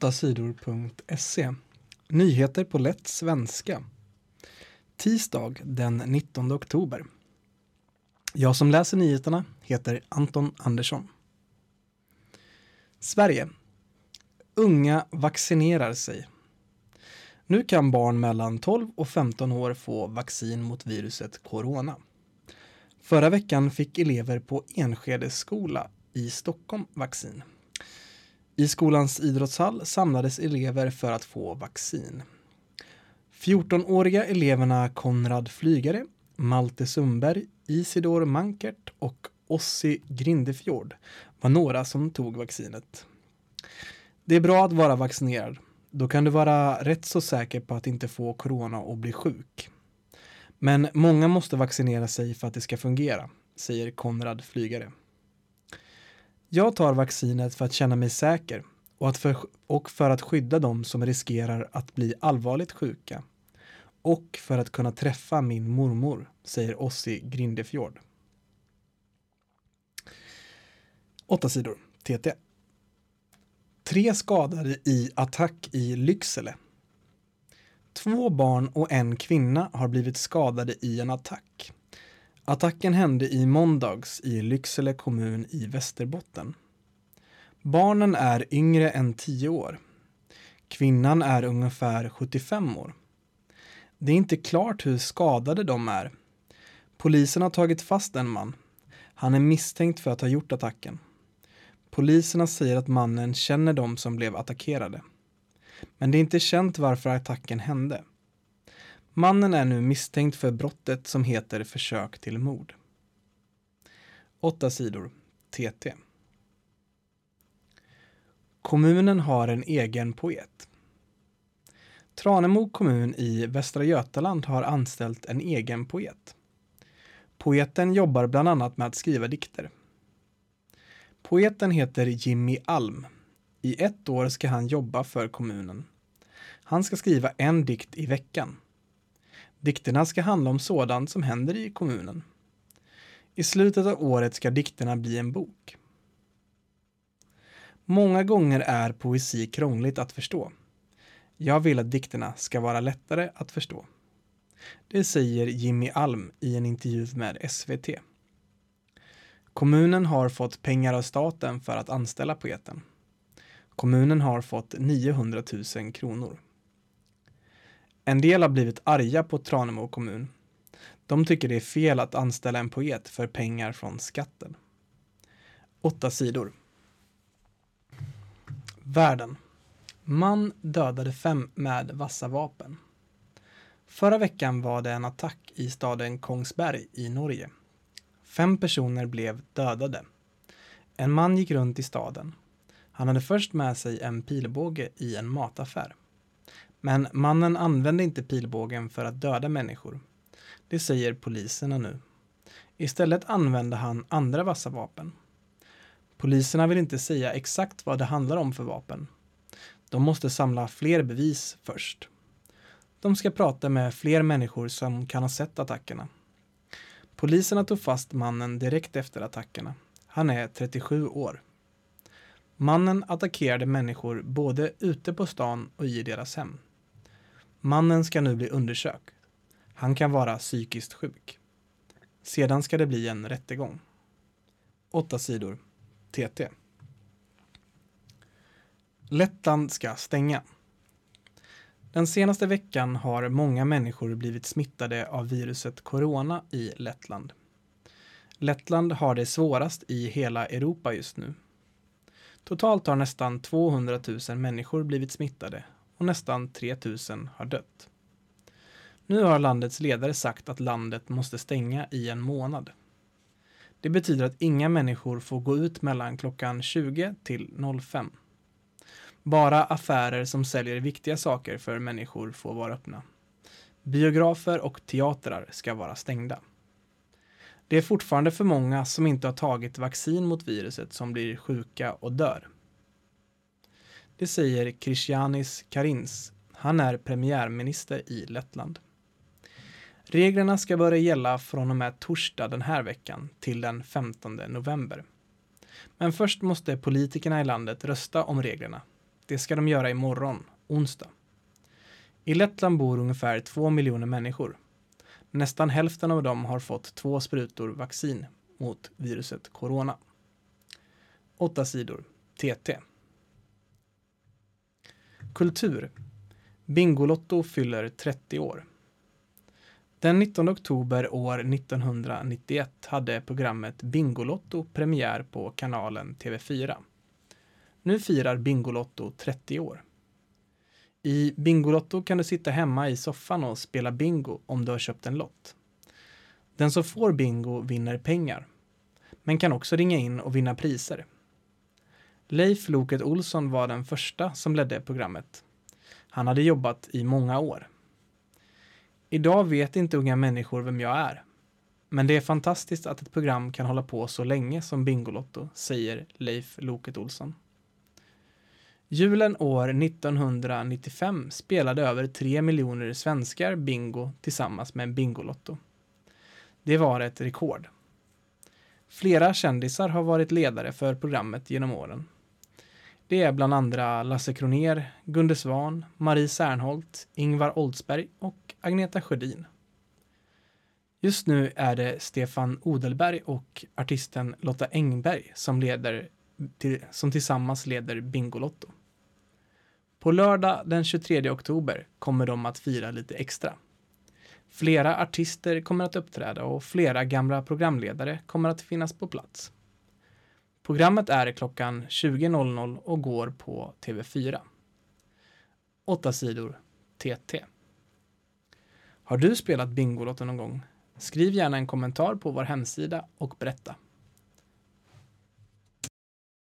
8sidor.se. Nyheter på lätt svenska. Tisdag den 19 oktober. Jag som läser nyheterna heter Anton Andersson. Sverige. Unga vaccinerar sig. Nu kan barn mellan 12 och 15 år få vaccin mot viruset corona. Förra veckan fick elever på Enskede skola i Stockholm vaccin. I skolans idrottshall samlades elever för att få vaccin. 14-åriga eleverna Konrad Flygare, Malte Sundberg, Isidor Mankert och Ossi Grindefjord var några som tog vaccinet. Det är bra att vara vaccinerad. Då kan du vara rätt så säker på att inte få corona och bli sjuk. Men många måste vaccinera sig för att det ska fungera, säger Konrad Flygare. Jag tar vaccinet för att känna mig säker och för att skydda dem som riskerar att bli allvarligt sjuka. Och för att kunna träffa min mormor, säger Ossi Grindefjord. 8 sidor, TT. 3 skadade i attack i Lycksele. 2 barn och en kvinna har blivit skadade i en attack. Attacken hände i måndags i Lycksele kommun i Västerbotten. Barnen är yngre än 10 år. Kvinnan är ungefär 75 år. Det är inte klart hur skadade de är. Polisen har tagit fast en man. Han är misstänkt för att ha gjort attacken. Poliserna säger att mannen känner de som blev attackerade. Men det är inte känt varför attacken hände. Mannen är nu misstänkt för brottet som heter försök till mord. 8 sidor, TT. Kommunen har en egen poet. Tranemo kommun i Västra Götaland har anställt en egen poet. Poeten jobbar bland annat med att skriva dikter. Poeten heter Jimmy Alm. I 1 år ska han jobba för kommunen. Han ska skriva en dikt i veckan. Dikterna ska handla om sådant som händer i kommunen. I slutet av året ska dikterna bli en bok. Många gånger är poesi krångligt att förstå. Jag vill att dikterna ska vara lättare att förstå. Det säger Jimmy Alm i en intervju med SVT. Kommunen har fått pengar av staten för att anställa poeten. Kommunen har fått 900 000 kronor. En del har blivit arga på Tranemo kommun. De tycker det är fel att anställa en poet för pengar från skatten. 8 sidor. Världen. Man dödade 5 med vassa vapen. Förra veckan var det en attack i staden Kongsberg i Norge. 5 personer blev dödade. En man gick runt i staden. Han hade först med sig en pilbåge i en mataffär. Men mannen använde inte pilbågen för att döda människor. Det säger poliserna nu. Istället använde han andra vassa vapen. Poliserna vill inte säga exakt vad det handlar om för vapen. De måste samla fler bevis först. De ska prata med fler människor som kan ha sett attackerna. Poliserna tog fast mannen direkt efter attackerna. Han är 37 år. Mannen attackerade människor både ute på stan och i deras hem. Mannen ska nu bli undersökt. Han kan vara psykiskt sjuk. Sedan ska det bli en rättegång. 8 sidor. TT. Lettland ska stänga. Den senaste veckan har många människor blivit smittade av viruset corona i Lettland. Lettland har det svårast i hela Europa just nu. Totalt har nästan 200 000 människor blivit smittade och nästan 3 000 har dött. Nu har landets ledare sagt att landet måste stänga i en månad. Det betyder att inga människor får gå ut mellan klockan 20 till 05. Bara affärer som säljer viktiga saker för människor får vara öppna. Biografer och teatrar ska vara stängda. Det är fortfarande för många som inte har tagit vaccin mot viruset som blir sjuka och dör. Det säger Krišjānis Kariņš. Han är premiärminister i Lettland. Reglerna ska börja gälla från och med torsdag den här veckan till den 15 november. Men först måste politikerna i landet rösta om reglerna. Det ska de göra imorgon, onsdag. I Lettland bor ungefär 2 miljoner människor. Nästan hälften av dem har fått 2 sprutor vaccin mot viruset corona. 8 sidor. TT. Kultur. Bingolotto fyller 30 år. Den 19 oktober år 1991 hade programmet Bingolotto premiär på kanalen TV4. Nu firar Bingolotto 30 år. I Bingolotto kan du sitta hemma i soffan och spela bingo om du har köpt en lott. Den som får bingo vinner pengar, men kan också ringa in och vinna priser. Leif Loket Olsson var den första som ledde programmet. Han hade jobbat i många år. Idag vet inte unga människor vem jag är. Men det är fantastiskt att ett program kan hålla på så länge som Bingolotto, säger Leif Loket Olsson. Julen år 1995 spelade över 3 miljoner svenskar bingo tillsammans med en Bingolotto. Det var ett rekord. Flera kändisar har varit ledare för programmet genom åren. Det är bland andra Lasse Kronér, Gunde Svan, Marie Serneholt, Ingvar Oldsberg och Agneta Sjödin. Just nu är det Stefan Odelberg och artisten Lotta Engberg som tillsammans leder Bingolotto. På lördag den 23 oktober kommer de att fira lite extra. Flera artister kommer att uppträda och flera gamla programledare kommer att finnas på plats. Programmet är klockan 20.00 och går på TV4. 8 sidor. TT. Har du spelat Bingolotto någon gång? Skriv gärna en kommentar på vår hemsida och berätta.